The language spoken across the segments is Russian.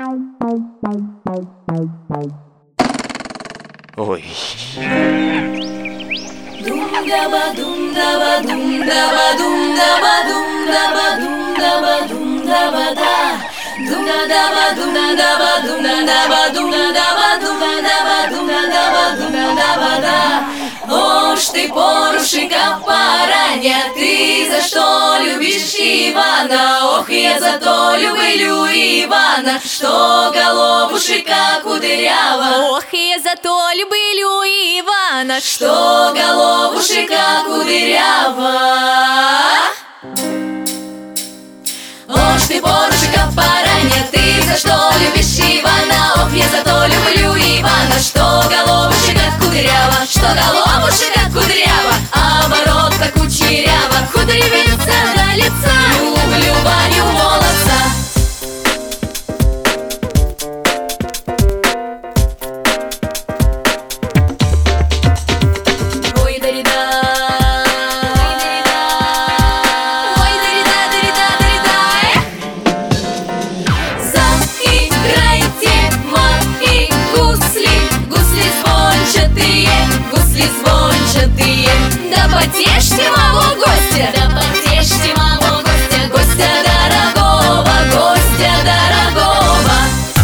Ой. Ож ты, порушика параня, ты за что любишь Ивана? Ох, я за то люблю Ивана, что головушка кудрява. Ох, я за то люблю Ивана, что головушка кудрява. Ож ты, порушика параня, ты за что любишь Ивана? Ох, я за то люблю Ивана, что головушка кудрява, что головушка кудрява, а бородка кучерява, кудрявица до лица. Люблю Ваню молодца. Ой, да-ри-да, ой, да-ри-да, заиграйте мои гусли, гусли звончатые, гусли звончатые. Да потешьте моего гостя, да потешьте моего гостя, гостя дорогого, гостя дорогого.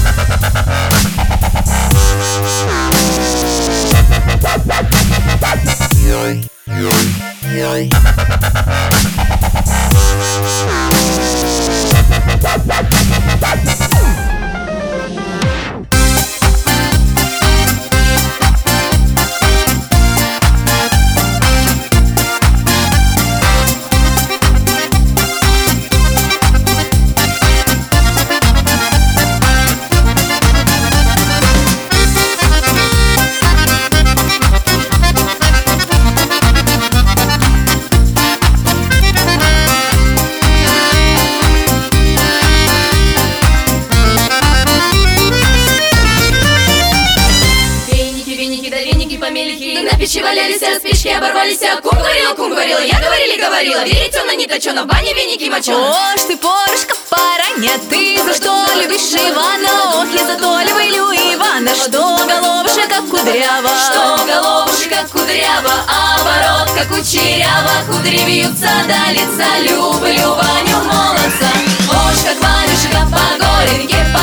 На печи валялись, а спички оборвались, а кум говорила, я говорила, верить он не точено, в бане веники мочено. Ож ты, порушка параня, ты за что любишь Ивана? Ох, я за то люблю Ивана, что головушка кудрява, что головушка кудрява, а бородка кучерява, кудри вьются до лица. Люблю Ваню молодца. Ож как Ванюшка по горенке